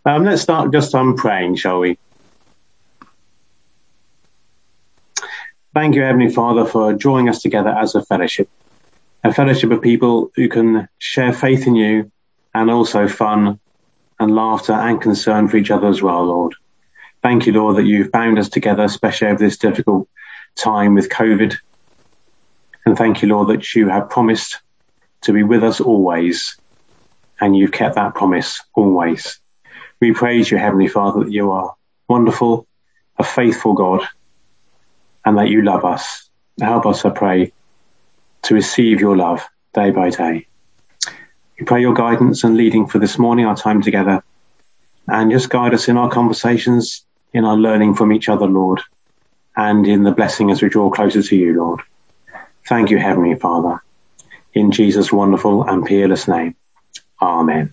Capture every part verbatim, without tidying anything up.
Um, let's start just on praying, shall we? Thank you, Heavenly Father, for drawing us together as a fellowship, a fellowship of people who can share faith in you and also fun and laughter and concern for each other as well, Lord. Thank you, Lord, that you've bound us together, especially over this difficult time with COVID. And thank you, Lord, that you have promised to be with us always, and you've kept that promise always. We praise you, Heavenly Father, that you are wonderful, a faithful God, and that you love us. Help us, I pray, to receive your love day by day. We pray your guidance and leading for this morning, our time together, and just guide us in our conversations, in our learning from each other, Lord, and in the blessing as we draw closer to you, Lord. Thank you, Heavenly Father. In Jesus' wonderful and peerless name. Amen.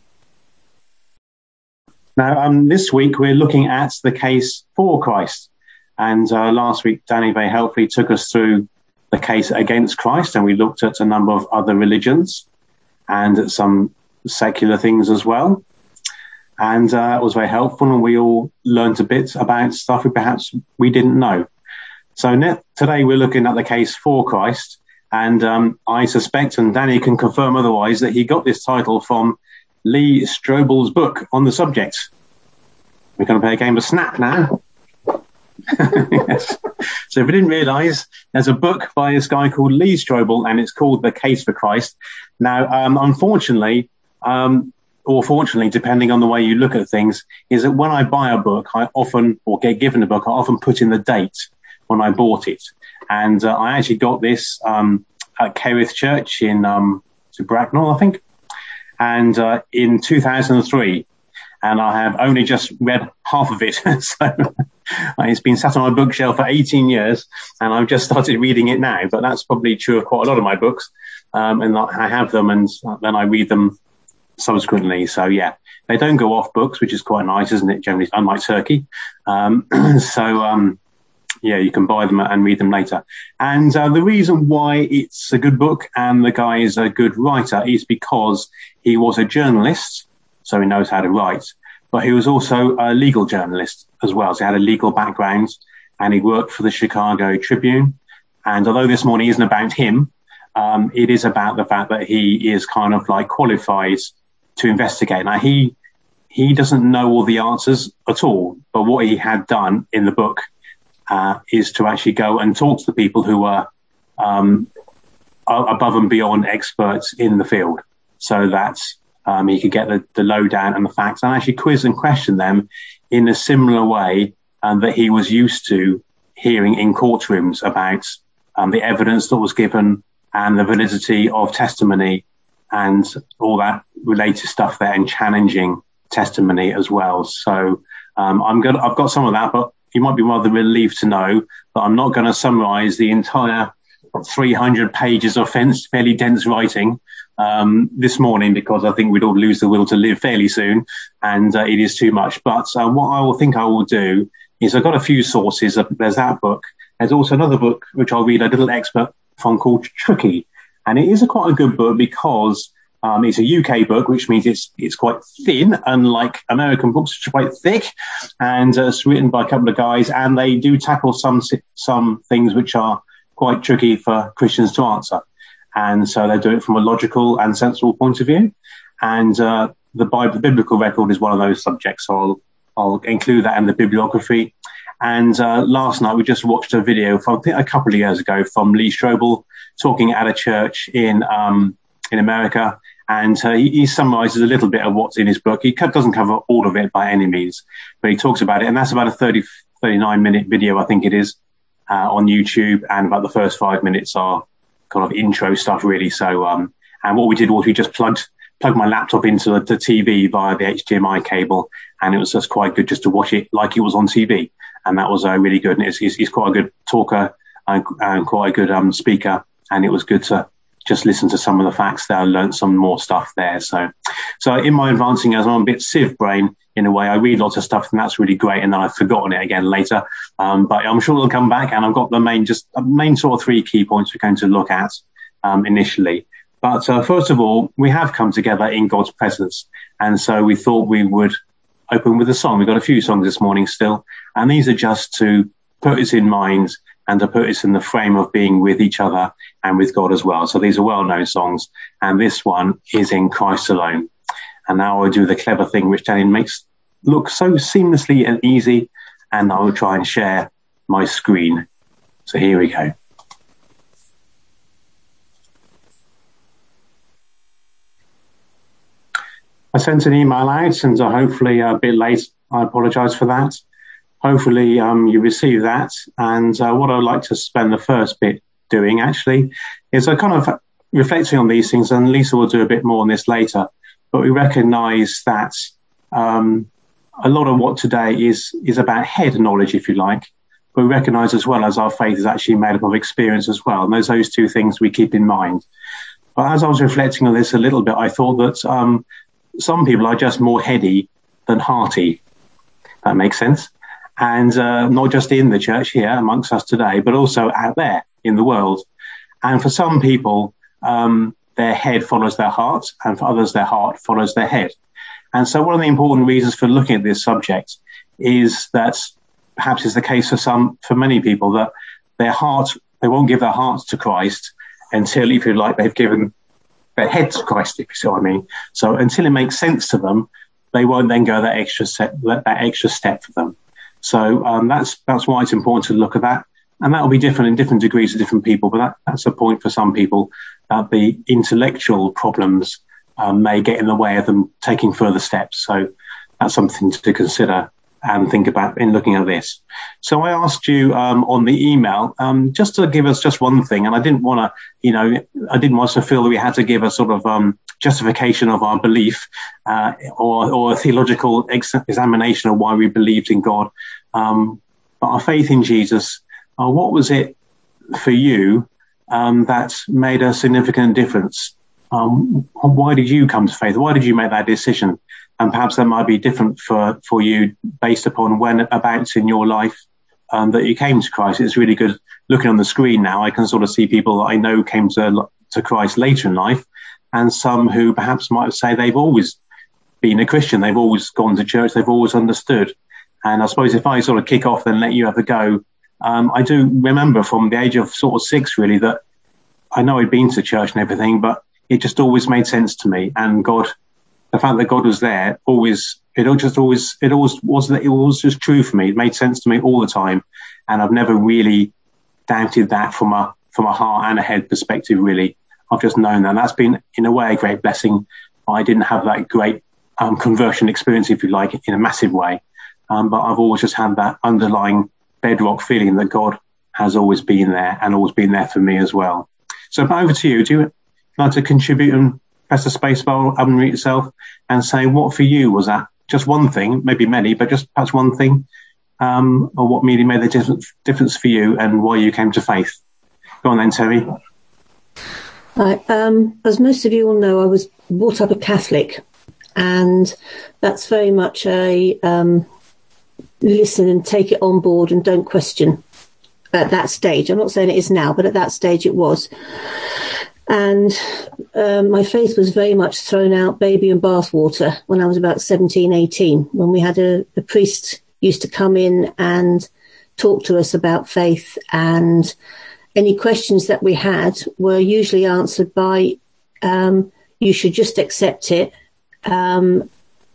Now, um, this week we're looking at the case for Christ. And uh, last week, Danny very helpfully took us through the case against Christ, and we looked at a number of other religions and at some secular things as well. And uh, it was very helpful, and we all learned a bit about stuff we perhaps we didn't know. So ne- today we're looking at the case for Christ, and um, I suspect, and Danny can confirm otherwise, that he got this title from Lee Strobel's book on the subject. We're going to play a game of Snap now. Yes. So if we didn't realise, there's a book by this guy called Lee Strobel, and it's called The Case for Christ. Now, um, unfortunately, um, or fortunately, depending on the way you look at things, is that when I buy a book, I often, or get given a book, I often put in the date when I bought it. And uh, I actually got this um, at Kerith Church in um, Bracknell, I think, and uh, in two thousand three. And I have only just read half of it. So it's been sat on my bookshelf for eighteen years, and I've just started reading it now. But that's probably true of quite a lot of my books. Um, and I have them, and then I read them subsequently. So, yeah, they don't go off books, which is quite nice, isn't it? Generally, unlike Turkey. Um, so, um, yeah, you can buy them and read them later. And uh, the reason why it's a good book and the guy is a good writer is because he was a journalist, so he knows how to write, but he was also a legal journalist as well. So he had a legal background, and he worked for the Chicago Tribune. And although this morning isn't about him, um, it is about the fact that he is kind of like qualified to investigate. Now, he he doesn't know all the answers at all, but what he had done in the book uh, is to actually go and talk to the people who are um, above and beyond experts in the field, so that Um, he could get the, the lowdown and the facts, and actually quiz and question them in a similar way um, that he was used to hearing in courtrooms about um, the evidence that was given and the validity of testimony and all that related stuff there, and challenging testimony as well. So um, I'm going I've got some of that, but you might be rather relieved to know that I'm not going to summarize the entire three hundred pages of fairly dense writing um, this morning, because I think we'd all lose the will to live fairly soon, and uh, it is too much. But uh, what I will think I will do is I've got a few sources. There's that book. There's also another book which I'll read a little expert from called Tricky, and it is a quite a good book because um, it's a U K book, which means it's it's quite thin, unlike American books, which are quite thick, and uh, it's written by a couple of guys, and they do tackle some some things which are quite tricky for Christians to answer. And so they do it from a logical and sensible point of view. And uh, the Bible, the biblical record is one of those subjects. So I'll, I'll include that in the bibliography. And uh, last night we just watched a video from, I think a couple of years ago, from Lee Strobel talking at a church in um, in America. And uh, he, he summarizes a little bit of what's in his book. He doesn't cover all of it by any means, but he talks about it. And that's about a thirty, thirty-nine minute video, I think it is. Uh, on YouTube, and about the first five minutes are kind of intro stuff, really. So, um, and what we did was we just plugged plugged my laptop into the, the T V via the H D M I cable, and it was just quite good just to watch it like it was on T V, and that was uh, really good. And he's, he's quite a good talker and, and quite a good um, speaker, and it was good to just listen to some of the facts there. I learned some more stuff there. So, so in my advancing as I'm a bit sieve brain in a way, I read lots of stuff and that's really great. And then I've forgotten it again later. Um, but I'm sure it'll come back, and I've got the main, just uh, main sort of three key points we're going to look at, um, initially. But, uh, first of all, we have come together in God's presence. And so we thought we would open with a song. We've got a few songs this morning still, and these are just to put us in mind and to put us in the frame of being with each other and with God as well. So these are well-known songs, and this one is In Christ Alone. And now I'll do the clever thing which Danny makes look so seamlessly and easy, and I will try and share my screen. So here we go. I sent an email out, and uh, hopefully a bit late. I apologise for that. Hopefully um, you received that. And uh, what I'd like to spend the first bit doing, actually, is a kind of reflecting on these things, and Lisa will do a bit more on this later. But we recognise that um, a lot of what today is is about head knowledge, if you like. But we recognise as well as our faith is actually made up of experience as well. And those those two things we keep in mind. But as I was reflecting on this a little bit, I thought that um, some people are just more heady than hearty. That makes sense. And uh, not just in the church here amongst us today, but also out there in the world. And for some people, um, their head follows their heart, and for others, their heart follows their head. And so one of the important reasons for looking at this subject is that perhaps it's the case for some, for many people, that their heart, they won't give their hearts to Christ until, if you like, they've given their head to Christ, if you see what I mean. So until it makes sense to them, they won't then go that extra step, that extra step for them. So um, that's that's why it's important to look at that. And that will be different in different degrees to different people. But that, that's a point for some people, that the intellectual problems um, may get in the way of them taking further steps. So that's something to consider and think about in looking at this. So I asked you um, on the email um, just to give us just one thing. And I didn't want to, you know, I didn't want to feel that we had to give a sort of um, justification of our belief uh, or, or a theological ex- examination of why we believed in God. Um, but our faith in Jesus, uh, what was it for you um, that made a significant difference? Um, why did you come to faith? Why did you make that decision? And perhaps that might be different for, for you based upon when abouts in your life um, that you came to Christ. It's really good looking on the screen now. I can sort of see people that I know came to, to Christ later in life, and some who perhaps might say they've always been a Christian. They've always gone to church. They've always understood. And I suppose if I sort of kick off and let you have a go, um, I do remember from the age of sort of six, really, that I know I'd been to church and everything, but it just always made sense to me. And God, the fact that God was there, always, it all just always, it always was, it was just true for me. It made sense to me all the time. And I've never really doubted that from a, from a heart and a head perspective, really. I've just known that. And that's been, in a way, a great blessing. I didn't have that great um, conversion experience, if you like, in a massive way. Um, but I've always just had that underlying bedrock feeling that God has always been there and always been there for me as well. So over to you. Do you like to contribute and press the space bar, unmute yourself, and say what for you was that? Just one thing, maybe many, but just perhaps one thing, um, or what really made the difference, difference for you and why you came to faith. Go on then, Terry. Right, um, as most of you all know, I was brought up a Catholic, and that's very much a um, listen and take it on board and don't question at that stage. I'm not saying it is now, but at that stage it was. And um, my faith was very much thrown out baby and bathwater when I was about seventeen, eighteen, when we had a, a priest used to come in and talk to us about faith, and any questions that we had were usually answered by, um, you should just accept it. Um,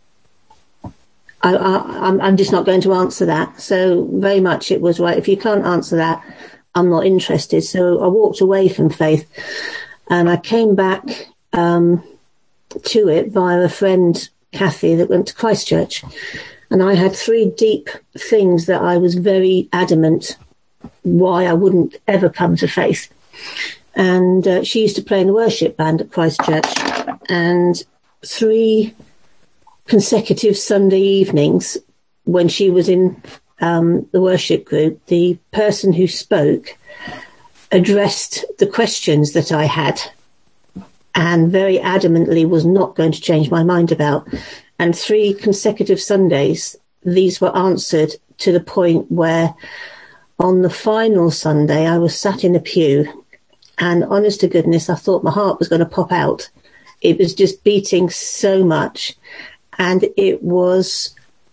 I, I, I'm, I'm just not going to answer that. So very much it was, right, if you can't answer that, I'm not interested. So I walked away from faith. And I came back um, to it via a friend, Kathy, that went to Christchurch. And I had three deep things that I was very adamant why I wouldn't ever come to faith. And uh, she used to play in the worship band at Christchurch. And three consecutive Sunday evenings, when she was in um, the worship group, the person who spoke addressed the questions that I had and very adamantly was not going to change my mind about. And three consecutive Sundays, these were answered to the point where on the final Sunday, I was sat in a pew, and honest to goodness, I thought my heart was going to pop out. It was just beating so much. And it was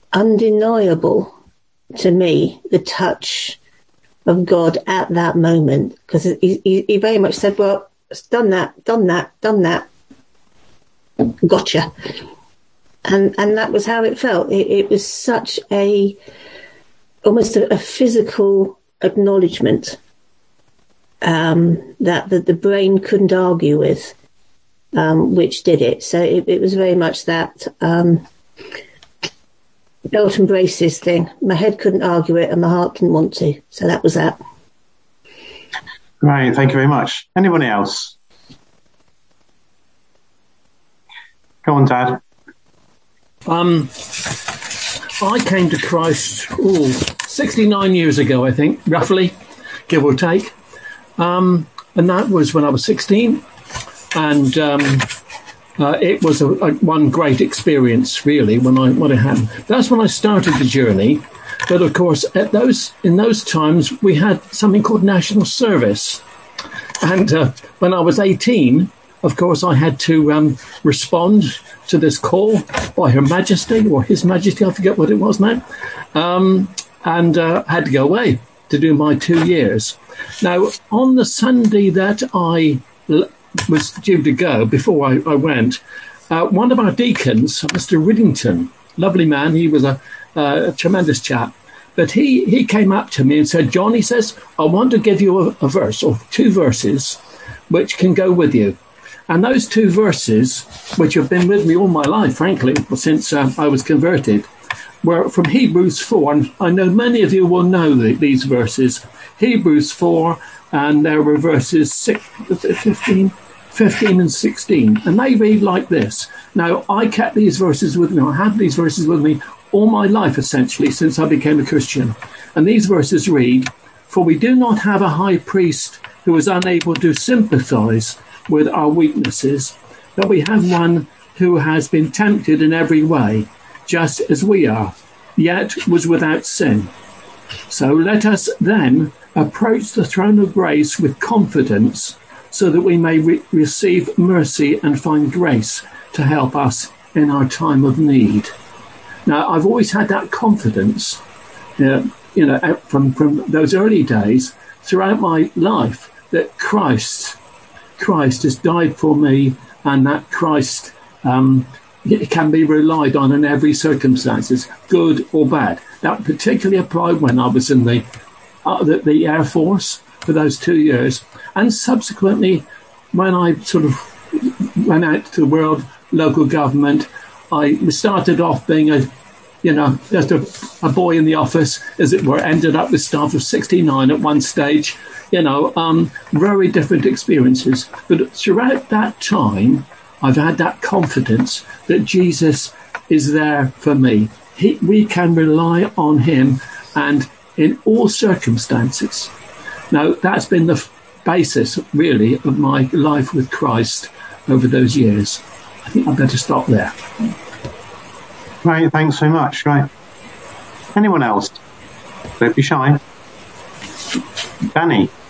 undeniable to me, the touch of God at that moment, because he, he, he very much said, well, it's done that, done that, done that, gotcha. And and that was how it felt. It, it was such a, almost a, a physical acknowledgement um, that, that the brain couldn't argue with, um, which did it. So it, it was very much that um, belt and braces thing. My head couldn't argue it and my heart didn't want to. So that was that. Great, thank you very much. Anyone else? Go on, Dad. Um, I came to Christ ooh, sixty-nine years ago, I think, roughly, give or take. Um, and that was when I was sixteen. And um, uh, it was a, a, one great experience, really, when I when it happened. That's when I started the journey. But, of course, at those in those times, we had something called national service. And uh, when I was eighteen, of course, I had to um, respond to this call by Her Majesty or His Majesty, I forget what it was now, um, and uh, had to go away to do my two years. Now, on the Sunday that I l- was due to go, before I, I went, uh, one of our deacons, Mister Riddington, lovely man, he was a, uh, a tremendous chap, but he, he came up to me and said, John, he says, I want to give you a, a verse or two verses which can go with you. And those two verses, which have been with me all my life, frankly, since uh, I was converted, were from Hebrews four. And I know many of you will know the, these verses. Hebrews four, and there were verses six, fifteen, fifteen and sixteen. And they read like this. Now, I kept these verses with me. I had these verses with me all my life, essentially, since I became a Christian. And these verses read, for we do not have a high priest who is unable to sympathize with our weaknesses, but we have one who has been tempted in every way, just as we are, yet was without sin. So let us then approach the throne of grace with confidence, so that we may re- receive mercy and find grace to help us in our time of need. Now, I've always had that confidence, uh, you know, from, from those early days throughout my life, that Christ Christ has died for me, and that Christ um, can be relied on in every circumstances, good or bad. That particularly applied when I was in the, uh, the the Air Force for those two years, and subsequently when I sort of went out to the world, local government. I started off being a, you know, just a, a boy in the office, as it were. Ended up with staff of sixty-nine at one stage. You know, um, very different experiences. But throughout that time, I've had that confidence that Jesus is there for me. He, we can rely on him, and in all circumstances. Now, that's been the f- basis, really, of my life with Christ over those years. I think I'd better stop there. Right, thanks so much. Right. Anyone else? Don't be shy. Danny.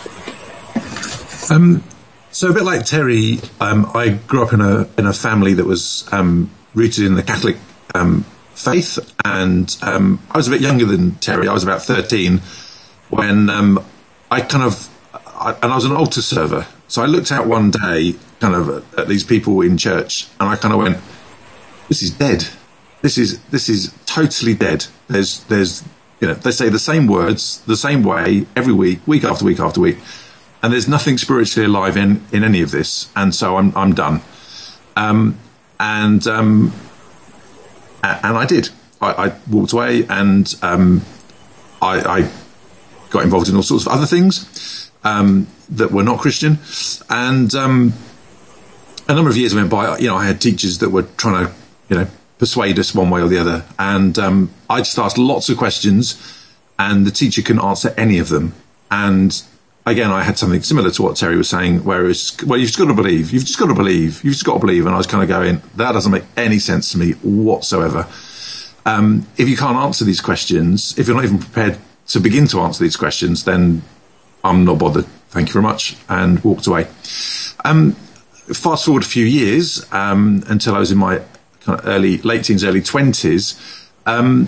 Um, so a bit like Terry, um, I grew up in a in a family that was um, rooted in the Catholic um, faith, and um, I was a bit younger than Terry. I was about thirteen when um, I kind of, I, and I was an altar server. So I looked out one day, kind of at, at these people in church, and I kind of went, "This is dead. This is this is totally dead." There's there's you know, they say the same words the same way every week, week after week after week. And there's nothing spiritually alive in, in any of this, and so I'm I'm done. Um, and um, and I did. I, I walked away, and um, I, I got involved in all sorts of other things um, that were not Christian. And um, a number of years went by. You know, I had teachers that were trying to, you know, persuade us one way or the other, and um, I just asked lots of questions, and the teacher couldn't answer any of them. And again, I had something similar to what Terry was saying, where it's, well, you've just got to believe, you've just got to believe, you've just got to believe. And I was kind of going, that doesn't make any sense to me whatsoever. Um, if you can't answer these questions, if you're not even prepared to begin to answer these questions, then I'm not bothered. Thank you very much. And walked away. Um, fast forward a few years, um, until I was in my kind of early, late teens, early twenties. Um,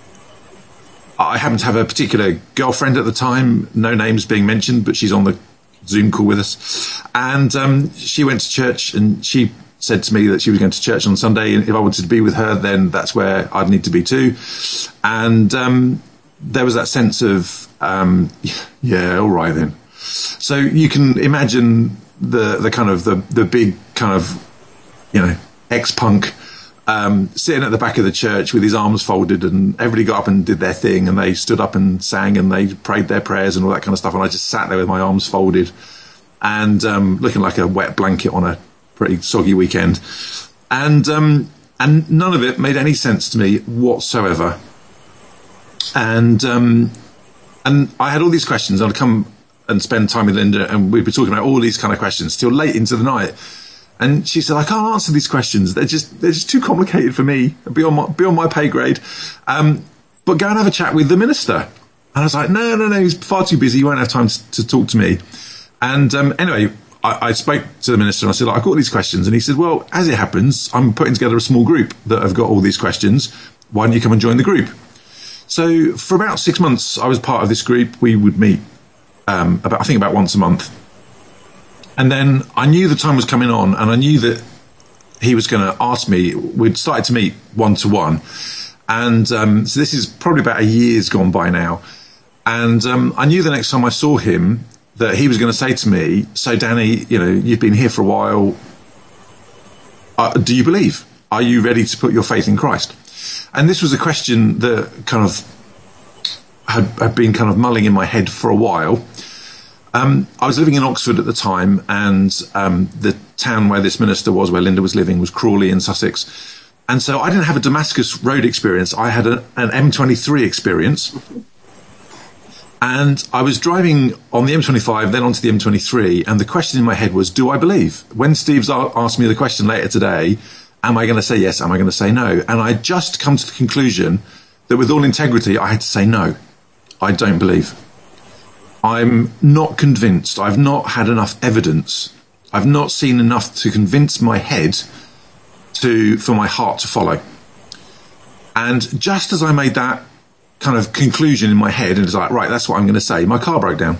I happen to have a particular girlfriend at the time, no names being mentioned, but she's on the Zoom call with us. And um, she went to church, and she said to me that she was going to church on Sunday, and if I wanted to be with her, then that's where I'd need to be too. And um, there was that sense of, um, yeah, all right then. So you can imagine the the kind of the the big kind of, you know, ex-punk um, sitting at the back of the church with his arms folded, and everybody got up and did their thing, and they stood up and sang, and they prayed their prayers and all that kind of stuff. And I just sat there with my arms folded and um, looking like a wet blanket on a pretty soggy weekend. And um, and none of it made any sense to me whatsoever. And um, and I had all these questions. I'd come and spend time with Linda, and we'd be talking about all these kind of questions till late into the night. And she said, I can't answer these questions. They're just they're just too complicated for me, beyond my, beyond my pay grade. Um, but go and have a chat with the minister. And I was like, no, no, no, he's far too busy. He won't have time to, to talk to me. And um, anyway, I, I spoke to the minister, and I said, I've got all these questions. And he said, well, as it happens, I'm putting together a small group that have got all these questions. Why don't you come and join the group? So for about six months, I was part of this group. We would meet Um, about I think about once a month, and then I knew the time was coming on, and I knew that he was going to ask me. We'd started to meet one to one, and um, so this is probably about a year's gone by now. And um, I knew the next time I saw him that he was going to say to me, "So, Danny, you know, you've been here for a while. Uh, do you believe? Are you ready to put your faith in Christ?" And this was a question that kind of had, had been kind of mulling in my head for a while. Um, I was living in Oxford at the time, and um, the town where this minister was, where Linda was living, was Crawley in Sussex. And so I didn't have a Damascus Road experience. I had a, an M twenty-three experience. And I was driving on the M twenty-five, then onto the M twenty-three, and the question in my head was, do I believe? When Steve's asked me the question later today, am I going to say yes? Am I going to say no? And I just come to the conclusion that with all integrity, I had to say no. I don't believe. I'm not convinced. I've not had enough evidence. I've not seen enough to convince my head to for my heart to follow. And just as I made that kind of conclusion in my head, and it's like, right, that's what I'm going to say, my car broke down.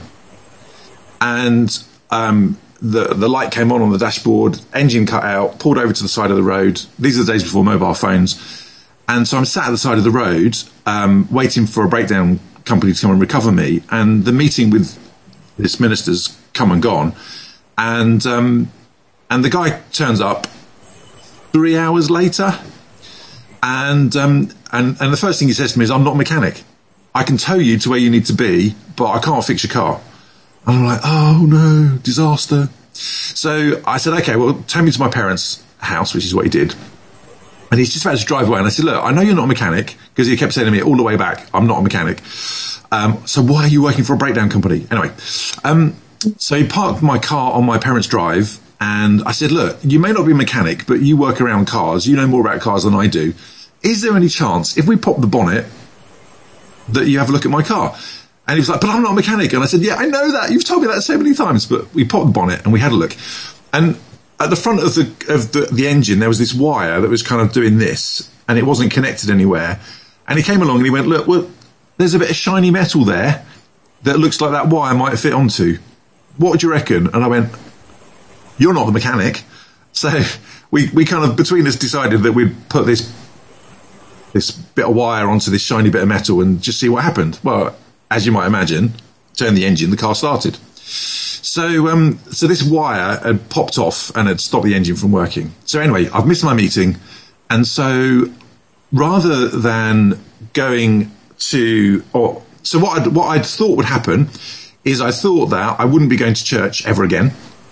And um, the the light came on on the dashboard, engine cut out, pulled over to the side of the road. These are the days before mobile phones. And so I'm sat at the side of the road, um, waiting for a breakdown company to come and recover me, and the meeting with this minister's come and gone, and um, and the guy turns up three hours later, and um, and and the first thing he says to me is, "I'm not a mechanic. I can tow you to where you need to be, but I can't fix your car." And I'm like, "Oh no, disaster!" So I said, "Okay, well, take me to my parents' house," which is what he did. And he's just about to drive away. And I said, look, I know you're not a mechanic, because he kept saying to me all the way back, I'm not a mechanic. Um, so why are you working for a breakdown company? Anyway, um, so he parked my car on my parents' drive. And I said, look, you may not be a mechanic, but you work around cars. You know more about cars than I do. Is there any chance, if we pop the bonnet, that you have a look at my car? And he was like, but I'm not a mechanic. And I said, yeah, I know that. You've told me that so many times. But we popped the bonnet and we had a look. And at the front of the of the, the engine, there was this wire that was kind of doing this, and it wasn't connected anywhere. And he came along and he went, look, well, there's a bit of shiny metal there that looks like that wire might fit onto. What do you reckon? And I went, you're not the mechanic. So we, we kind of, between us, decided that we'd put this this bit of wire onto this shiny bit of metal and just see what happened. Well, as you might imagine, turn the engine, the car started. So um, so this wire had popped off and had stopped the engine from working. So anyway, I've missed my meeting. And so rather than going to... or So what I'd, what I'd thought would happen is I thought that I wouldn't be going to church ever again.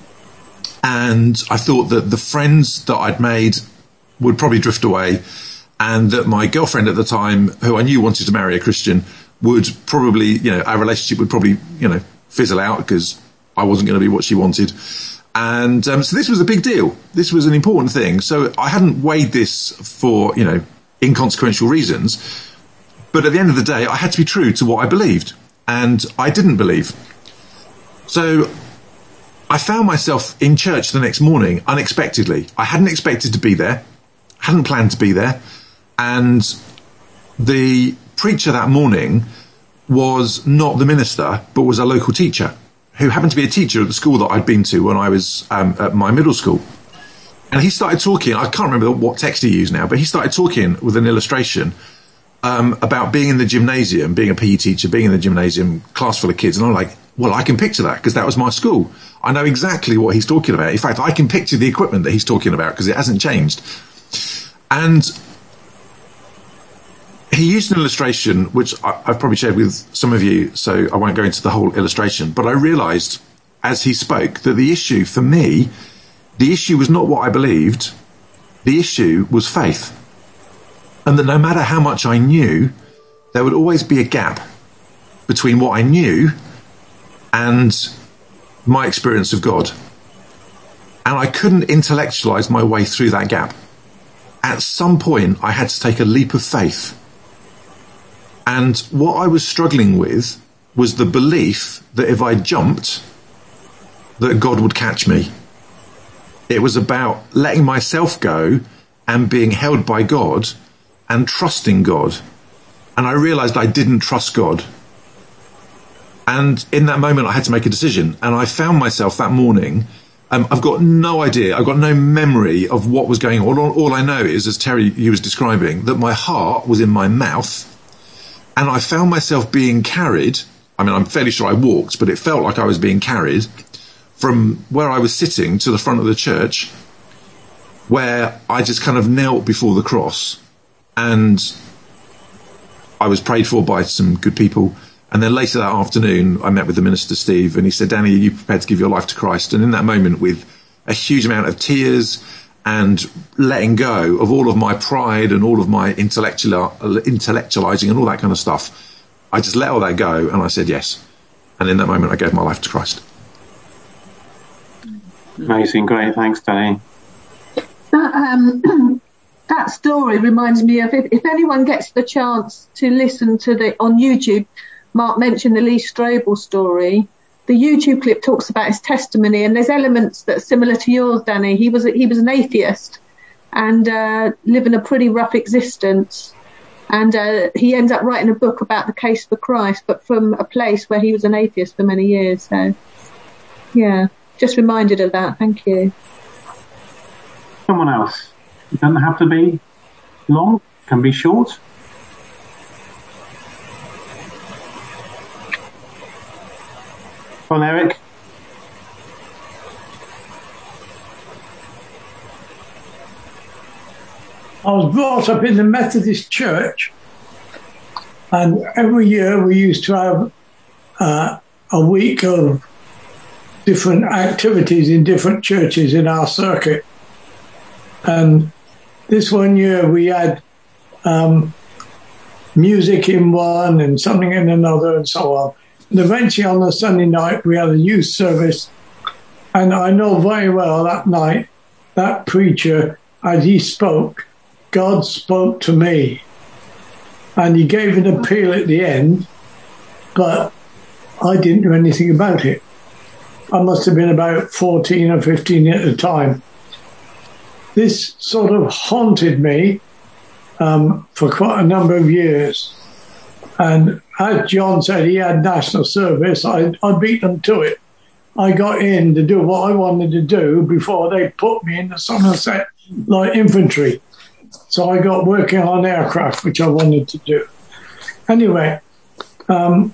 And I thought that the friends that I'd made would probably drift away, and that my girlfriend at the time, who I knew wanted to marry a Christian, would probably, you know, our relationship would probably, you know, fizzle out because I wasn't going to be what she wanted. And um, so this was a big deal. This was an important thing. So I hadn't weighed this for, you know, inconsequential reasons. But at the end of the day, I had to be true to what I believed. And I didn't believe. So I found myself in church the next morning unexpectedly. I hadn't expected to be there. Hadn't planned to be there. And the preacher that morning was not the minister, but was a local teacher who happened to be a teacher at the school that I'd been to when I was um, at my middle school. And he started talking, I can't remember what text he used now, but he started talking with an illustration um, about being in the gymnasium, being a P E teacher, being in the gymnasium, class full of kids. And I'm like, well, I can picture that because that was my school. I know exactly what he's talking about. In fact, I can picture the equipment that he's talking about because it hasn't changed. And he used an illustration, which I, I've probably shared with some of you, so I won't go into the whole illustration. But I realised as he spoke that the issue for me, the issue was not what I believed. The issue was faith. And that no matter how much I knew, there would always be a gap between what I knew and my experience of God. And I couldn't intellectualize my way through that gap. At some point, I had to take a leap of faith. And what I was struggling with was the belief that if I jumped, that God would catch me. It was about letting myself go and being held by God and trusting God. And I realized I didn't trust God. And in that moment, I had to make a decision. And I found myself that morning, um, I've got no idea, I've got no memory of what was going on. All, all I know is, as Terry, you was describing, that my heart was in my mouth. And I found myself being carried. I mean, I'm fairly sure I walked, but it felt like I was being carried from where I was sitting to the front of the church, where I just kind of knelt before the cross. And I was prayed for by some good people. And then later that afternoon, I met with the minister, Steve, and he said, Danny, are you prepared to give your life to Christ? And in that moment, with a huge amount of tears and letting go of all of my pride and all of my intellectual, intellectualizing and all that kind of stuff, I just let all that go and I said yes. And in that moment, I gave my life to Christ. Amazing. Great. Thanks, Danny. That, um, that story reminds me of, if, if anyone gets the chance to listen to the, on YouTube, Mark mentioned the Lee Strobel story. The YouTube clip talks about his testimony, and there's elements that are similar to yours, Danny. He was, he was an atheist and uh, living a pretty rough existence. And uh, he ends up writing a book about the case for Christ, but from a place where he was an atheist for many years. So, yeah, just reminded of that. Thank you. Someone else. It doesn't have to be long, can be short. Come on, Eric. I was brought up in the Methodist Church, and every year we used to have uh, a week of different activities in different churches in our circuit. And this one year we had um, music in one and something in another and so on. And eventually on the Sunday night we had a youth service, and I know very well that night that preacher, as he spoke, God spoke to me, and he gave an appeal at the end, but I didn't do anything about it. I must have been about fourteen or fifteen at the time. This sort of haunted me um, for quite a number of years. And as John said, he had national service. I, I beat them to it. I got in to do what I wanted to do before they put me in the Somerset Light Infantry. So I got working on aircraft, which I wanted to do. Anyway, um,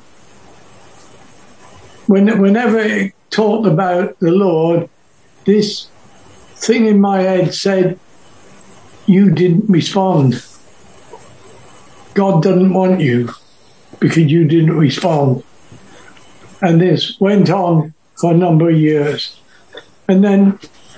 when, whenever it talked about the Lord, this thing in my head said, you didn't respond. God doesn't want you because you didn't respond. And this went on for a number of years. And then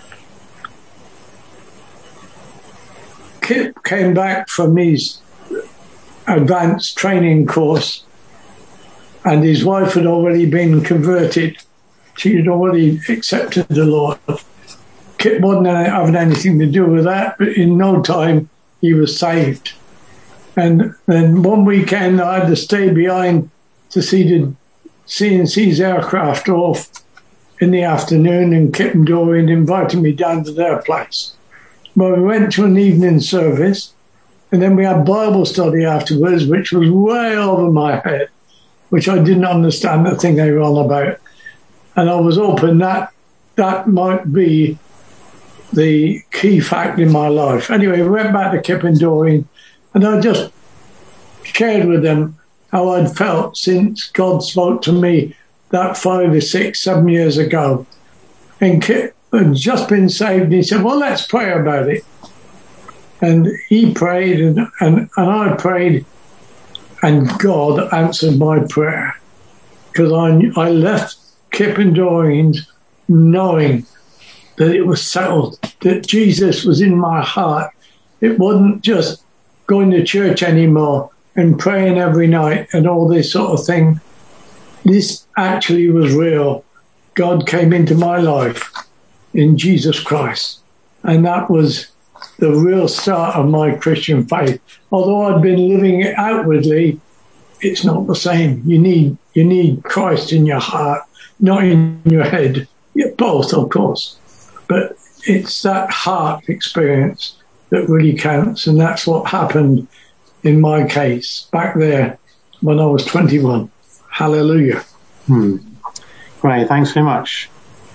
Kip came back from his advanced training course, and his wife had already been converted. She had already accepted the Lord. Kip wasn't having anything to do with that, but in no time he was saved. And then one weekend I had to stay behind to see the C N C's aircraft off in the afternoon, and Kip and Dorian invited me down to their place. Well, we went to an evening service, And then we had Bible study afterwards, which was way over my head, which I didn't understand the thing they were on about. And I was hoping that that might be the key fact in my life. Anyway, we went back to Kippen Doreen, and I just shared with them how I'd felt since God spoke to me that five or six, seven years ago. And Kip had just been saved, and he said, well, let's pray about it. And he prayed, and, and, and I prayed, and God answered my prayer. Because I, I left Kippen Doreen's knowing that it was settled, that Jesus was in my heart. It wasn't just going to church anymore and praying every night and all this sort of thing. This actually was real. God came into my life in Jesus Christ. And that was the real start of my Christian faith. Although I'd been living it outwardly, it's not the same. You need you need Christ in your heart, not in your head. Yeah, both, of course. But it's that heart experience that really counts. And that's what happened in my case back there when I was twenty-one. Hallelujah. Hmm. Great, thanks very much.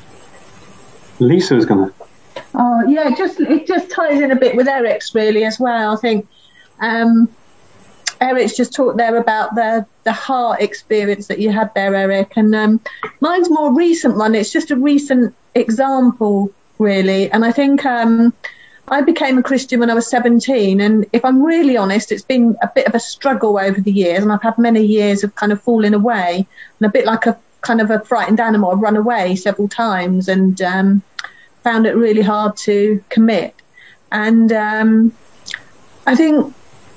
Lisa was going to... Oh, yeah, just it just ties in a bit with Eric's really as well. I think um, Eric's just talked there about the, the heart experience that you had there, Eric. And um, mine's more recent one. It's just a recent example, really. And I think um, I became a Christian when I was seventeen. And if I'm really honest, it's been a bit of a struggle over the years. And I've had many years of kind of falling away. And a bit like a kind of a frightened animal. I've run away several times and um, found it really hard to commit. And um, I think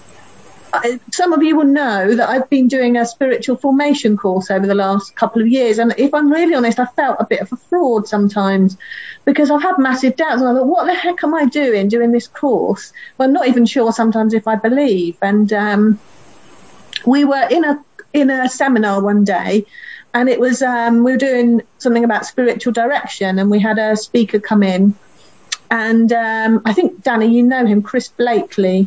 I, some of you will know that I've been doing a spiritual formation course over the last couple of years. And if I'm really honest, I felt a bit of a fraud sometimes because I've had massive doubts. And I thought, what the heck am I doing, doing this course? Well, I'm not even sure sometimes if I believe. And um, we were in a in a seminar one day, and it was, um, we were doing something about spiritual direction, and we had a speaker come in. And um, I think, Danny, you know him, Chris Blakely.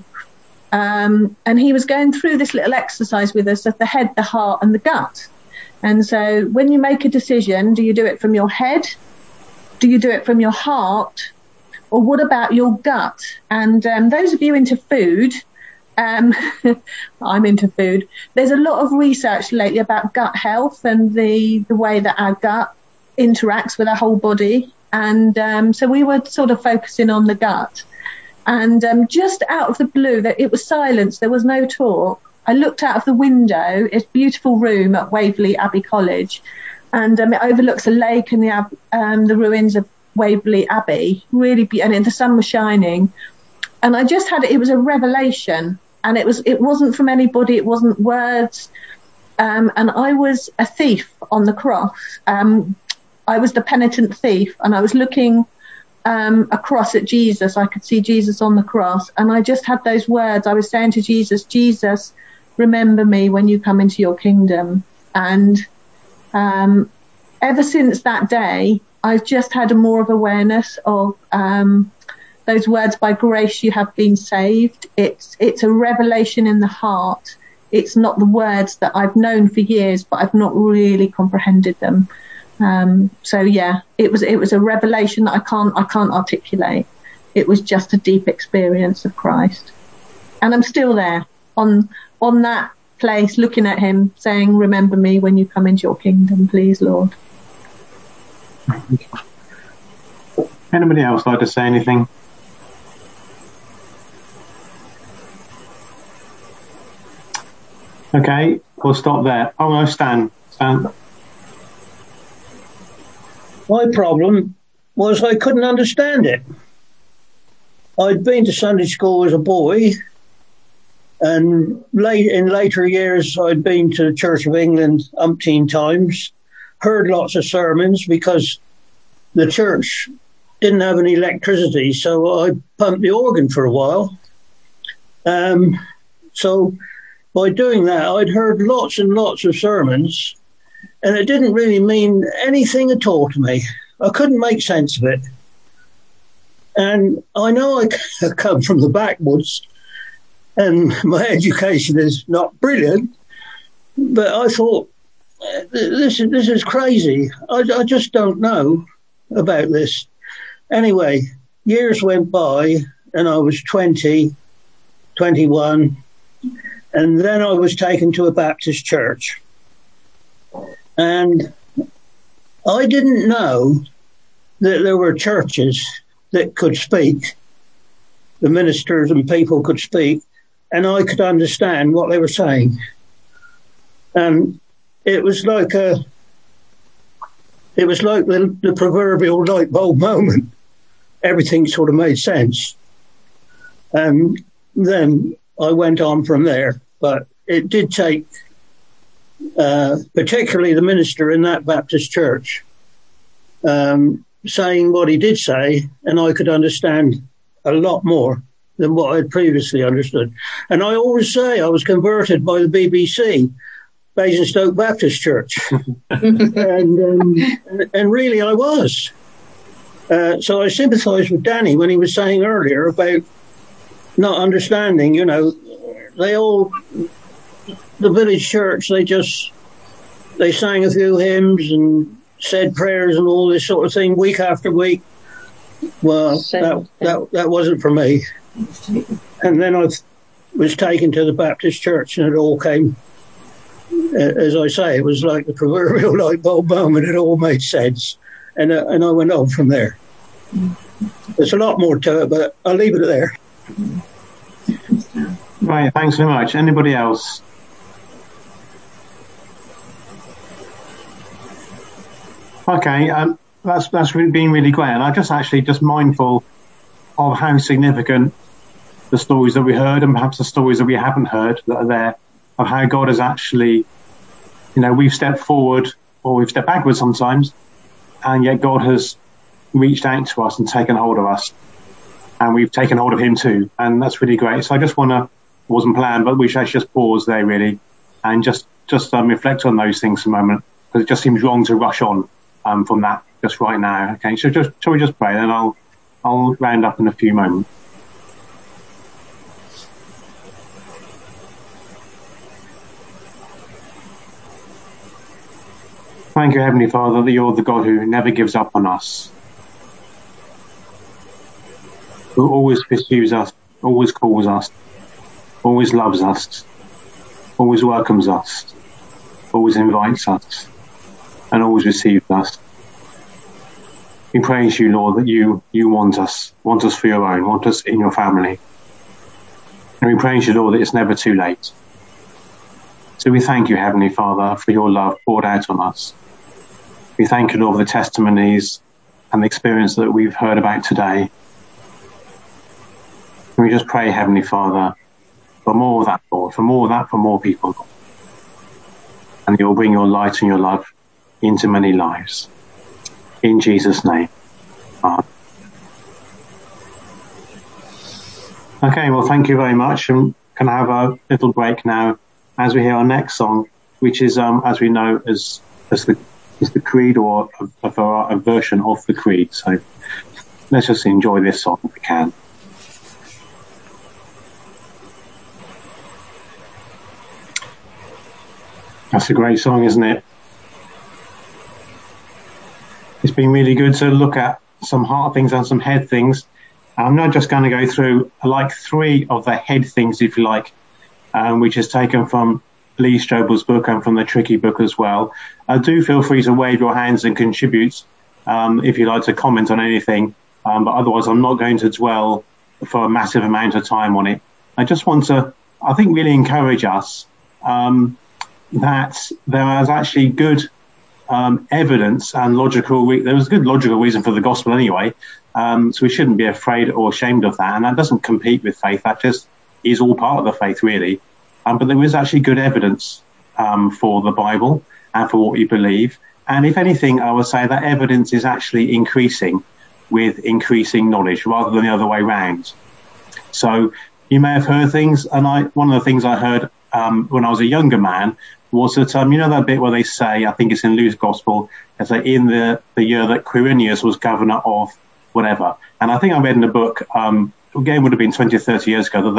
Um, and he was going through this little exercise with us of the head, the heart, and the gut. And so when you make a decision, do you do it from your head? Do you do it from your heart? Or what about your gut? And um, those of you into food, Um, I'm into food. There's a lot of research lately about gut health and the, the way that our gut interacts with our whole body. And um, so we were sort of focusing on the gut. And um, just out of the blue, that it was silence, there was no talk. I looked out of the window, it's a beautiful room at Waverley Abbey College, and um, it overlooks a lake and the, um, the ruins of Waverley Abbey. Really, be- and the sun was shining. And I just had, it was a revelation. And it was, it wasn't from anybody, it wasn't words. Um, and I was a thief on the cross. Um, I was the penitent thief, and I was looking um, across at Jesus. I could see Jesus on the cross. And I just had those words. I was saying to Jesus, Jesus, remember me when you come into your kingdom. And um, ever since that day, I've just had a more of awareness of um those words, by grace you have been saved. It's it's a revelation in the heart. It's not the words that I've known for years, but I've not really comprehended them. Um, so yeah, it was it was a revelation that I can't I can't articulate. It was just a deep experience of Christ, and I'm still there on on that place, looking at Him, saying, "Remember me when you come into your kingdom, please, Lord." Anybody else like to say anything? Okay, we'll stop there. Oh no, Stan. Stan. My problem was I couldn't understand it. I'd been to Sunday school as a boy, and late in later years I'd been to the Church of England umpteen times, heard lots of sermons because the church didn't have any electricity, so I pumped the organ for a while. Um, so by doing that, I'd heard lots and lots of sermons, and it didn't really mean anything at all to me. I couldn't make sense of it. And I know I come from the backwoods, and my education is not brilliant, but I thought, this is, this is crazy. I, I just don't know about this. Anyway, years went by and I was twenty, twenty-one, and then I was taken to a Baptist church. And I didn't know that there were churches that could speak, the ministers and people could speak, and I could understand what they were saying. And it was like a, it was like the, the proverbial light bulb moment. Everything sort of made sense. And then I went on from there. But it did take, uh, particularly the minister in that Baptist church, um, saying what he did say, and I could understand a lot more than what I had previously understood. And I always say I was converted by the B B C, Basingstoke Baptist Church. and, um, and, and really I was. Uh, so I sympathised with Danny when he was saying earlier about not understanding, you know, they all, the village church, they just, they sang a few hymns and said prayers and all this sort of thing week after week. Well, that, that, that wasn't for me. And then I was taken to the Baptist church and it all came, as I say, it was like the proverbial light bulb moment. It all made sense. And, uh, and I went on from there. There's a lot more to it, but I'll leave it there. Right, thanks very much. Anybody else? Okay, um, that's that's really been really great, and I'm just actually just mindful of how significant the stories that we heard, and perhaps the stories that we haven't heard that are there, of how God has actually, you know, we've stepped forward or we've stepped backwards sometimes, and yet God has reached out to us and taken hold of us, and we've taken hold of Him too, and that's really great. So I just want to, wasn't planned, but we should just pause there really, and just just um, reflect on those things for a moment, because it just seems wrong to rush on um, from that just right now. Okay, so just shall we just pray, and I'll I'll round up in a few moments. Thank you, Heavenly Father, that you're the God who never gives up on us, who always pursues us, always calls us, always loves us, always welcomes us, always invites us, and always receives us. We praise you, Lord, that you you want us, want us for your own, want us in your family. And we praise you, Lord, that it's never too late. So we thank you, Heavenly Father, for your love poured out on us. We thank you, Lord, for the testimonies and the experience that we've heard about today. And we just pray, Heavenly Father, for more of that, Lord, for more of that, for more people, Lord. And you'll bring your light and your love into many lives. In Jesus' name. Amen. Okay, well, thank you very much. And can I have a little break now as we hear our next song, which is, um, as we know, as as the is the Creed, or a, a, a version of the Creed. So let's just enjoy this song if we can. That's a great song, isn't it? It's been really good to look at some heart things and some head things. I'm not just going to go through like three of the head things, if you like, um, which is taken from Lee Strobel's book and from the Tricky book as well. Uh, do feel free to wave your hands and contribute um, if you'd like to comment on anything. Um, but otherwise, I'm not going to dwell for a massive amount of time on it. I just want to, I think, really encourage us um, that there is actually good um, evidence and logical, re- there was good logical reason for the gospel anyway. Um, so we shouldn't be afraid or ashamed of that. And that doesn't compete with faith. That just is all part of the faith, really. Um, but there is actually good evidence um, for the Bible and for what you believe. And if anything, I would say that evidence is actually increasing with increasing knowledge rather than the other way round. So you may have heard things, and I one of the things I heard um, when I was a younger man was that, um, you know that bit where they say, I think it's in Luke's Gospel, they say in the, the year that Quirinius was governor of whatever. And I think I read in a book, um, again would have been twenty or thirty years ago, that they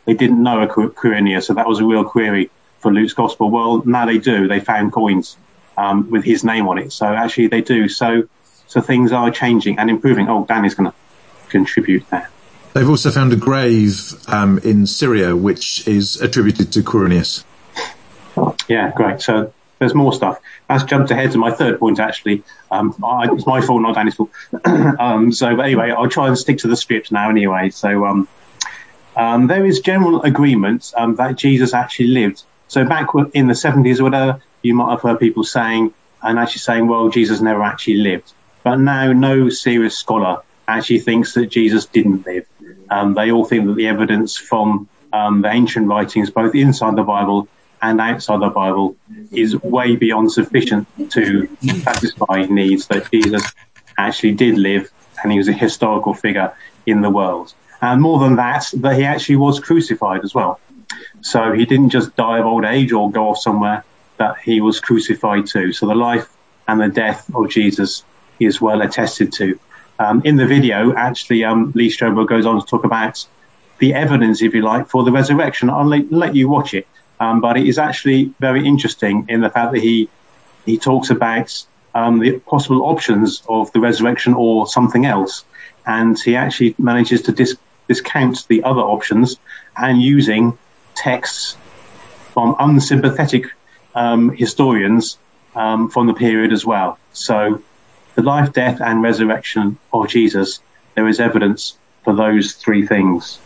they didn't know a Quirinius, so that was a real query for Luke's gospel. Well, now they do. They found coins um, with his name on it. So actually they do. So so things are changing and improving. Oh, Danny's going to contribute there. They've also found a grave um, in Syria, which is attributed to Quirinius. Yeah, great. So there's more stuff. That's jumped ahead to my third point, actually. Um, I, it's my fault, not Danny's fault. um, so but anyway, I'll try and stick to the script now anyway. So um, um, there is general agreement um, that Jesus actually lived. So back in the seventies or whatever, you might have heard people saying, and actually saying, well, Jesus never actually lived. But now no serious scholar actually thinks that Jesus didn't live. Um, they all think that the evidence from um, the ancient writings, both inside the Bible and outside the Bible, is way beyond sufficient to satisfy needs, that Jesus actually did live and he was a historical figure in the world. And more than that, that he actually was crucified as well. So he didn't just die of old age or go off somewhere, that he was crucified too. So the life and the death of Jesus is well attested to. Um, in the video, actually, um, Lee Strobel goes on to talk about the evidence, if you like, for the resurrection. I'll let, let you watch it. Um, but it is actually very interesting in the fact that he he talks about um, the possible options of the resurrection or something else. And he actually manages to dis- discount the other options and using texts from unsympathetic um, historians um, from the period as well. So the life, death and resurrection of Jesus, there is evidence for those three things.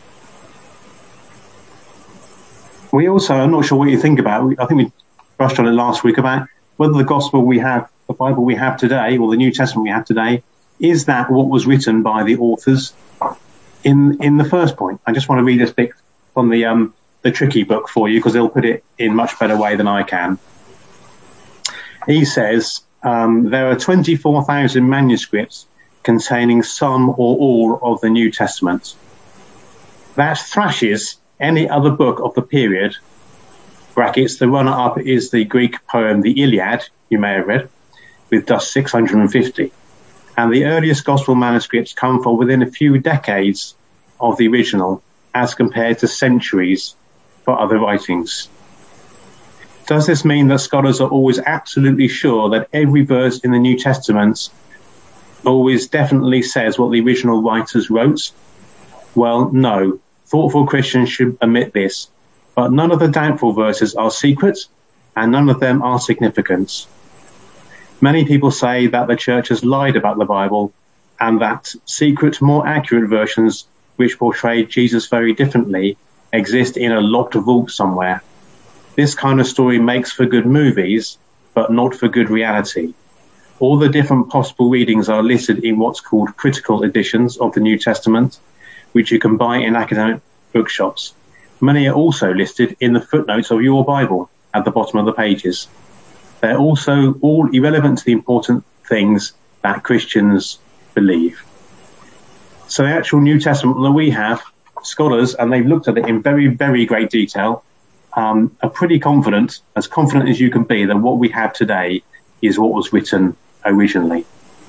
We also, I'm not sure what you think about, I think we brushed on it last week, about whether the gospel we have, the Bible we have today, or the New Testament we have today, is that what was written by the authors in in the first point. I just want to read this bit from the um, the tricky book for you, because they'll put it in much better way than I can. He says, um, there are twenty-four thousand manuscripts containing some or all of the New Testament. That thrashes any other book of the period, brackets, the runner-up is the Greek poem The Iliad, you may have read, with just six hundred fifty. And the earliest gospel manuscripts come from within a few decades of the original, as compared to centuries for other writings. Does this mean that scholars are always absolutely sure that every verse in the New Testament always definitely says what the original writers wrote? Well, no. Thoughtful Christians should admit this, but none of the doubtful verses are secret, and none of them are significant. Many people say that the church has lied about the Bible, and that secret, more accurate versions which portray Jesus very differently exist in a locked vault somewhere. This kind of story makes for good movies, but not for good reality. All the different possible readings are listed in what's called critical editions of the New Testament, which you can buy in academic bookshops. Many are also listed in the footnotes of your Bible at the bottom of the pages. They're also all irrelevant to the important things that Christians believe. So the actual New Testament that we have, scholars, and they've looked at it in very, very great detail, um, are pretty confident, as confident as you can be, that what we have today is what was written originally.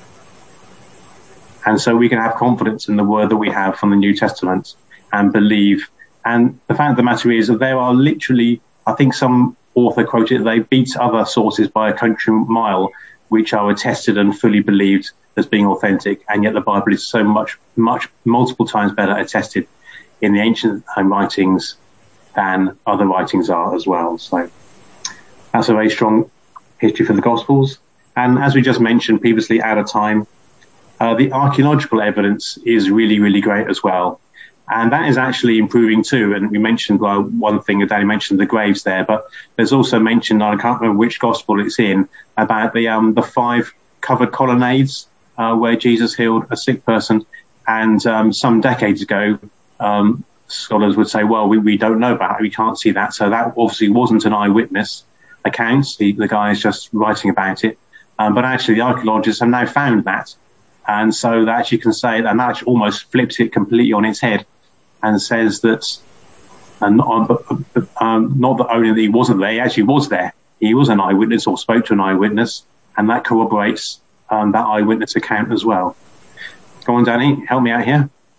And so we can have confidence in the word that we have from the New Testament and believe. And the fact of the matter is that there are literally, I think some author quoted, they beat other sources by a country mile, which are attested and fully believed as being authentic. And yet the Bible is so much, much, multiple times better attested in the ancient writings than other writings are as well. So that's a very strong history for the Gospels. And as we just mentioned previously, out of time, Uh, the archaeological evidence is really, really great as well. And that is actually improving too. And we mentioned, well, one thing, Danny mentioned the graves there, but there's also mentioned, I can't remember which gospel it's in, about the um, the five covered colonnades uh, where Jesus healed a sick person. And um, some decades ago, um, scholars would say, well, we, we don't know about it. We can't see that. So that obviously wasn't an eyewitness account. The, the guy is just writing about it. Um, but actually, the archaeologists have now found that. And so that actually can say, and that actually almost flips it completely on its head and says that, and um, not that only that he wasn't there, he actually was there. He was an eyewitness or spoke to an eyewitness, and that corroborates um, that eyewitness account as well. Go on, Danny, help me out here.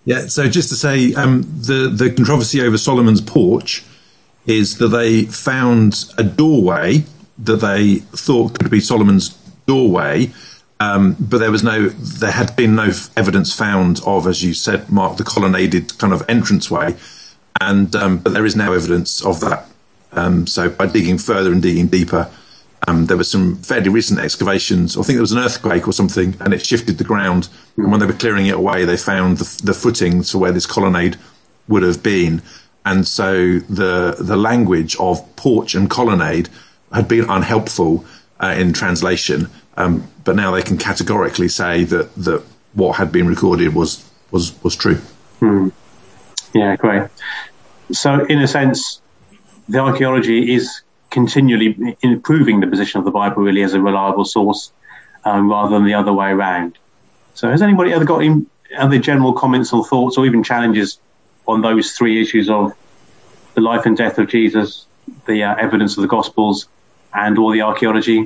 Yeah, so just to say, um, the, the controversy over Solomon's porch is that they found a doorway that they thought could be Solomon's doorway, um, but there was no, there had been no evidence found of, as you said, Mark, the colonnaded kind of entranceway, and um, but there is now evidence of that. Um, so by digging further and digging deeper, um, there were some fairly recent excavations. I think there was an earthquake or something, and it shifted the ground. And when they were clearing it away, they found the, the footings for where this colonnade would have been. And so the the language of porch and colonnade had been unhelpful uh, in translation. Um, but now they can categorically say that, that what had been recorded was was was true. Hmm. Yeah, great. So in a sense, the archaeology is continually improving the position of the Bible really as a reliable source, um, rather than the other way around. So has anybody ever got in, other general comments or thoughts or even challenges on those three issues of the life and death of Jesus, the uh, evidence of the Gospels, and all the archaeology?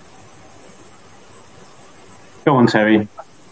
Go on, Terry.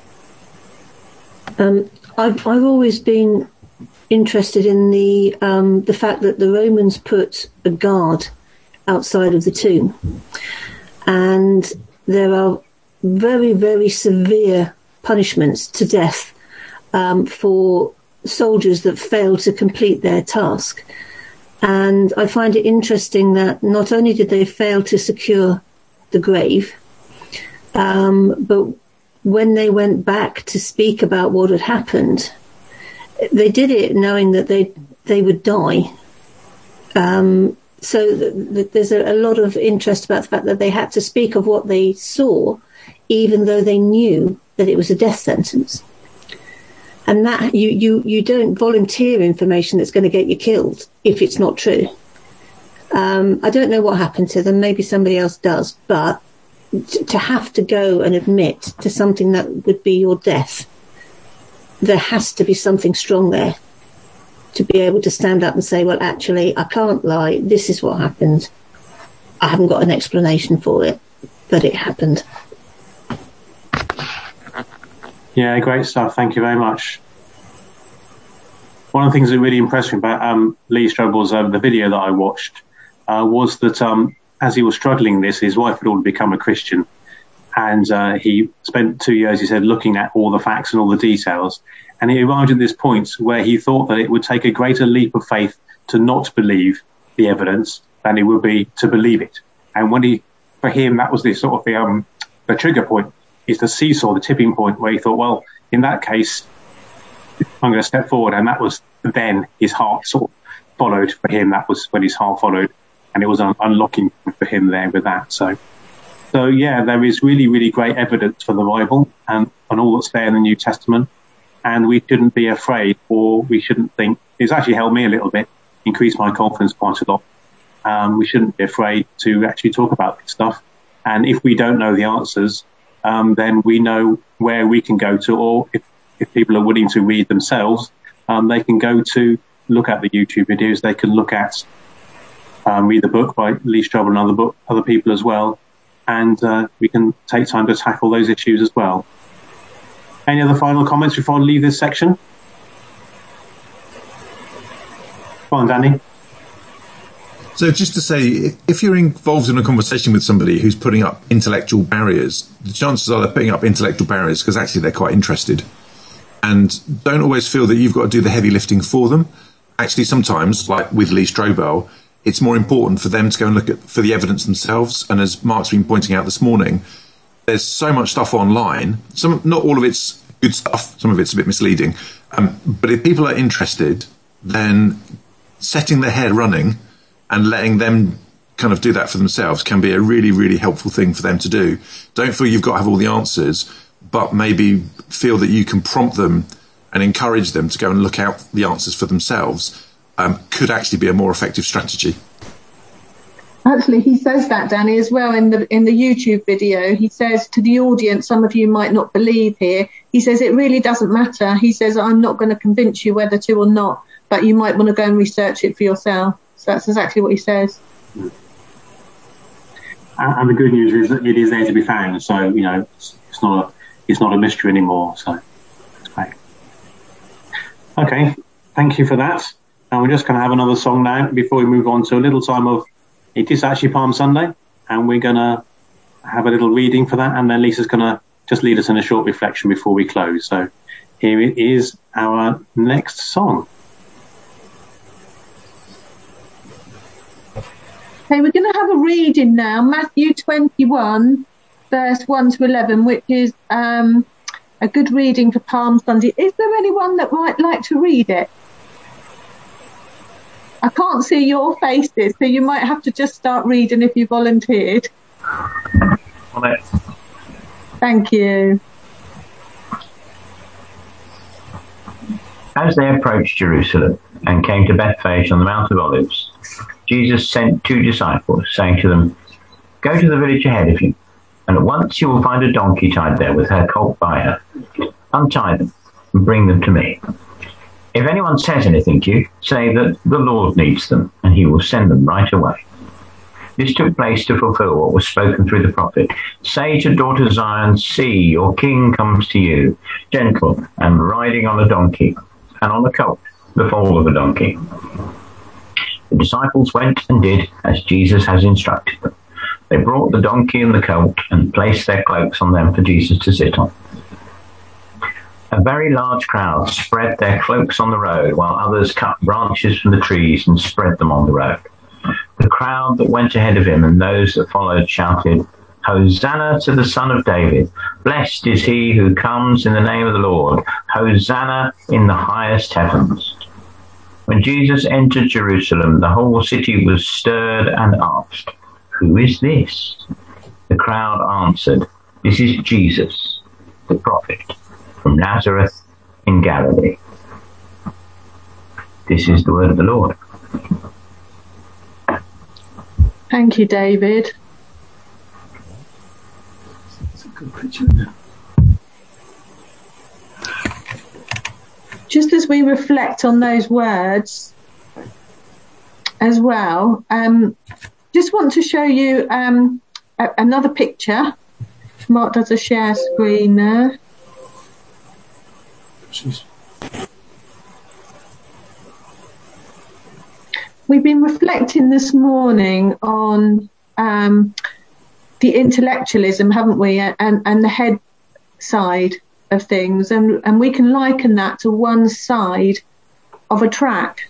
Um, I've I've always been interested in the um, the fact that the Romans put a guard outside of the tomb, and there are very very severe punishments to death um, for soldiers that fail to complete their task. And I find it interesting that not only did they fail to secure the grave, um, but when they went back to speak about what had happened, they did it knowing that they they would die. Um, so th- th- there's a, a lot of interest about the fact that they had to speak of what they saw, even though they knew that it was a death sentence. And that you, you, you don't volunteer information that's going to get you killed if it's not true. Um, I don't know what happened to them. Maybe somebody else does. But t- to have to go and admit to something that would be your death, there has to be something strong there to be able to stand up and say, well, actually, I can't lie. This is what happened. I haven't got an explanation for it, but it happened. Yeah, great stuff. Thank you very much. One of the things that really impressed me about um, Lee Strobel's uh, the video that I watched uh, was that um, as he was struggling this, his wife had already become a Christian, and uh, he spent two years, he said, looking at all the facts and all the details, and he arrived at this point where he thought that it would take a greater leap of faith to not believe the evidence than it would be to believe it. And when he, for him, that was the sort of the, um, the trigger point. Is the seesaw, the tipping point, where he thought, well, in that case, I'm going to step forward. And that was then his heart sort of followed for him. That was when his heart followed, and it was un- unlocking for him there with that. So, so yeah, there is really, really great evidence for the Bible and, and all that's there in the New Testament. And we shouldn't be afraid, or we shouldn't think. It's actually helped me a little bit, increased my confidence quite a lot. Um, we shouldn't be afraid to actually talk about this stuff. And if we don't know the answers, Um, then we know where we can go to, or if, if people are willing to read themselves, um, they can go to look at the YouTube videos. They can look at, um, read the book by Lee Strobel and other book, other people as well, and uh, we can take time to tackle those issues as well. Any other final comments before I leave this section? Go on, Danny. So just to say, if you're involved in a conversation with somebody who's putting up intellectual barriers, the chances are they're putting up intellectual barriers because actually they're quite interested. And don't always feel that you've got to do the heavy lifting for them. Actually, sometimes, like with Lee Strobel, it's more important for them to go and look at for the evidence themselves. And as Mark's been pointing out this morning, there's so much stuff online. Some, not all of it's good stuff. Some of it's a bit misleading. Um, but if people are interested, then setting their hair running and letting them kind of do that for themselves can be a really, really helpful thing for them to do. Don't feel you've got to have all the answers, but maybe feel that you can prompt them and encourage them to go and look out the answers for themselves. Um, could actually be a more effective strategy. Actually, he says that, Danny, as well in the in the YouTube video. He says to the audience, some of you might not believe here. He says it really doesn't matter. He says, I'm not going to convince you whether to or not, but you might want to go and research it for yourself. So that's exactly what he says. And the good news is that it is there to be found. So, you know, it's, it's not a, it's not a mystery anymore. So, that's great. Okay, thank you for that. And we're just going to have another song now before we move on to a little time of, it is actually Palm Sunday, and we're going to have a little reading for that, and then Lisa's going to just lead us in a short reflection before we close. So here it is, our next song. Okay, we're going to have a reading now, Matthew twenty-one, verse one to eleven, which is um, a good reading for Palm Sunday. Is there anyone that might like to read it? I can't see your faces, so you might have to just start reading if you volunteered. On it. Thank you. As they approached Jerusalem and came to Bethphage on the Mount of Olives, Jesus sent two disciples, saying to them, "Go to the village ahead of you, and at once you will find a donkey tied there with her colt by her. Untie them and bring them to me. If anyone says anything to you, say that the Lord needs them, and he will send them right away." This took place to fulfill what was spoken through the prophet. "Say to daughter Zion, see, your king comes to you, gentle and riding on a donkey, and on a colt, the foal of a donkey." The disciples went and did as Jesus has instructed them. They brought the donkey and the colt and placed their cloaks on them for Jesus to sit on. A very large crowd spread their cloaks on the road, while others cut branches from the trees and spread them on the road. The crowd that went ahead of him and those that followed shouted, "Hosanna to the Son of David! Blessed is he who comes in the name of the Lord! Hosanna in the highest heavens!" When Jesus entered Jerusalem, the whole city was stirred and asked, "Who is this?" The crowd answered, "This is Jesus, the prophet, from Nazareth in Galilee." This is the word of the Lord. Thank you, David. It's a good picture now. Just as we reflect on those words as well, um, just want to show you um, a- another picture. Mark does a share screen there. Jeez. We've been reflecting this morning on um, the intellectualism, haven't we, and, and the head side of things, and, and we can liken that to one side of a track.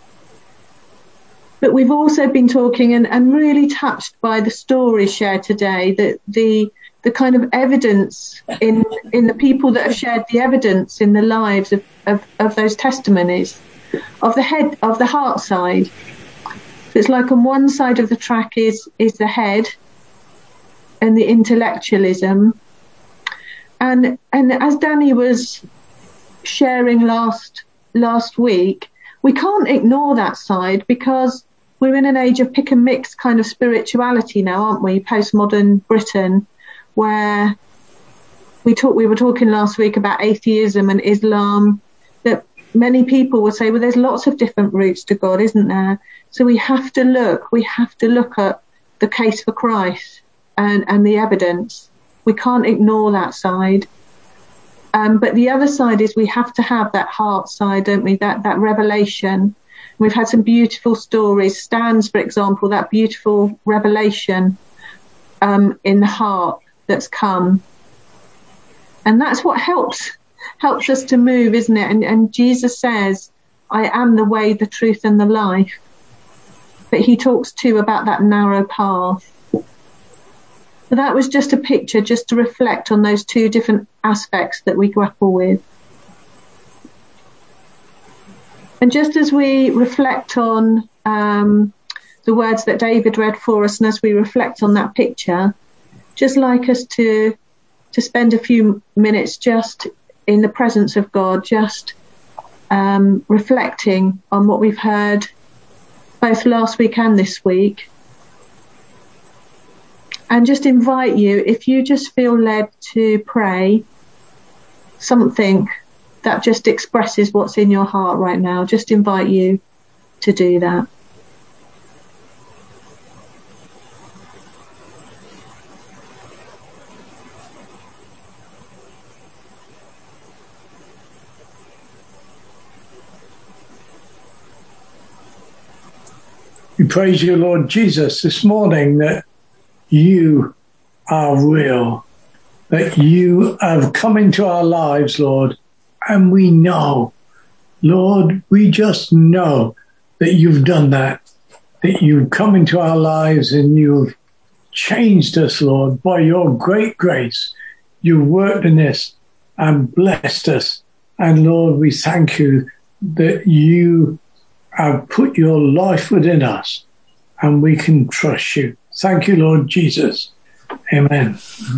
But we've also been talking and, and really touched by the stories shared today, that the the kind of evidence in in the people that have shared the evidence in the lives of, of, of those testimonies, of the head, of the heart side. So it's like on one side of the track is is the head and the intellectualism. And and as Danny was sharing last last week, we can't ignore that side, because we're in an age of pick and mix kind of spirituality now, aren't we? Postmodern Britain, where we talk, we were talking last week about atheism and Islam, that many people would say, well, there's lots of different routes to God, isn't there? So we have to look, we have to look at the case for Christ and, and the evidence. We can't ignore that side. Um, but the other side is we have to have that heart side, don't we? That, that revelation. We've had some beautiful stories. Stan's, for example, that beautiful revelation um, in the heart that's come. And that's what helps helps us to move, isn't it? And, and Jesus says, "I am the way, the truth, and the life." But he talks too about that narrow path. So that was just a picture, just to reflect on those two different aspects that we grapple with. And just as we reflect on um, the words that David read for us, and as we reflect on that picture, just like us to to spend a few minutes just in the presence of God, just um, reflecting on what we've heard both last week and this week. And just invite you, if you just feel led to pray something that just expresses what's in your heart right now, just invite you to do that. We praise you, Lord Jesus, this morning that you are real, that you have come into our lives, Lord, and we know, Lord, we just know that you've done that, that you've come into our lives and you've changed us, Lord, by your great grace. You've worked in this and blessed us. And Lord, we thank you that you have put your life within us and we can trust you. Thank you, Lord Jesus. Amen.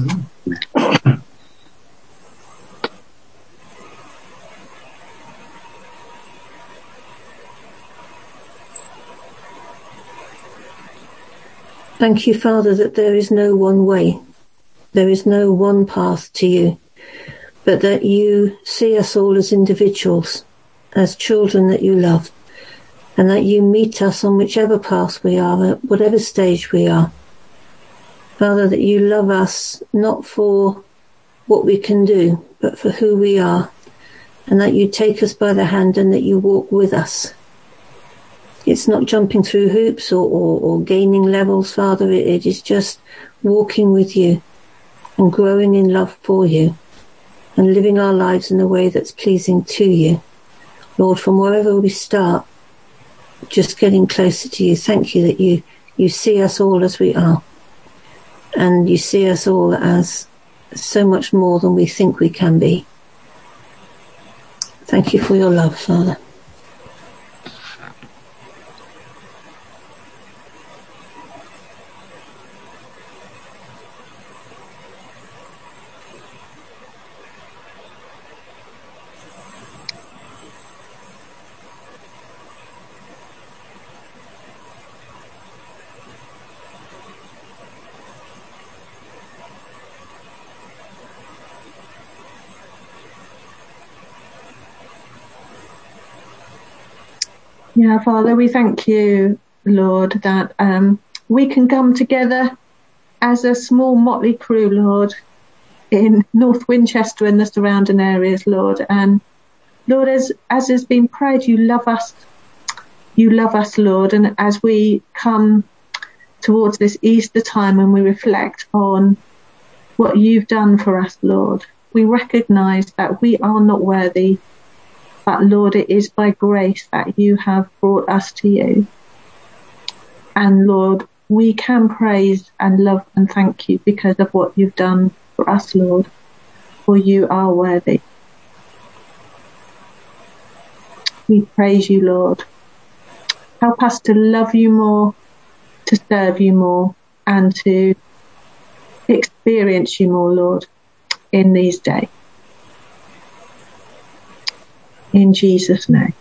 Thank you, Father, that there is no one way. There is no one path to you, but that you see us all as individuals, as children that you love, and that you meet us on whichever path we are, at whatever stage we are. Father, that you love us not for what we can do, but for who we are, and that you take us by the hand and that you walk with us. It's not jumping through hoops or, or, or gaining levels, Father. It, it is just walking with you and growing in love for you and living our lives in a way that's pleasing to you. Lord, from wherever we start, just getting closer to you. Thank you that you, you see us all as we are. And you see us all as so much more than we think we can be. Thank you for your love, Father. Yeah, Father, we thank you, Lord, that um, we can come together as a small motley crew, Lord, in North Winchester and the surrounding areas, Lord. And Lord, as as has been prayed, you love us. You love us, Lord. And as we come towards this Easter time and we reflect on what you've done for us, Lord, we recognise that we are not worthy. But Lord, it is by grace that you have brought us to you. And Lord, we can praise and love and thank you because of what you've done for us, Lord, for you are worthy. We praise you, Lord. Help us to love you more, to serve you more, and to experience you more, Lord, in these days. In Jesus' name.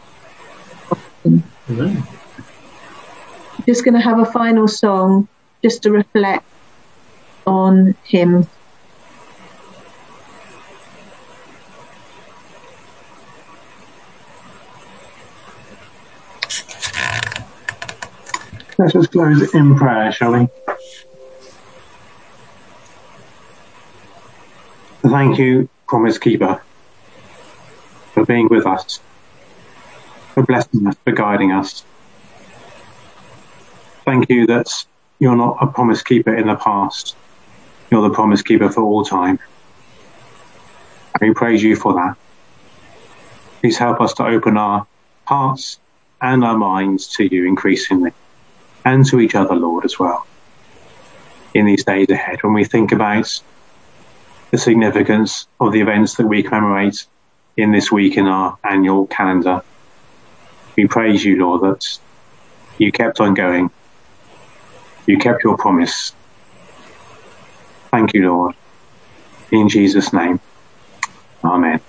Amen. Just going to have a final song just to reflect on him. Let's just close in prayer, shall we? Thank you, Promise Keeper, for being with us, for blessing us, for guiding us. Thank you that you're not a promise keeper in the past. You're the promise keeper for all time. We praise you for that. Please help us to open our hearts and our minds to you increasingly, and to each other, Lord, as well, in these days ahead, when we think about the significance of the events that we commemorate in this week in our annual calendar. We praise you, Lord, that you kept on going. You kept your promise. Thank you, Lord. In Jesus' name. Amen.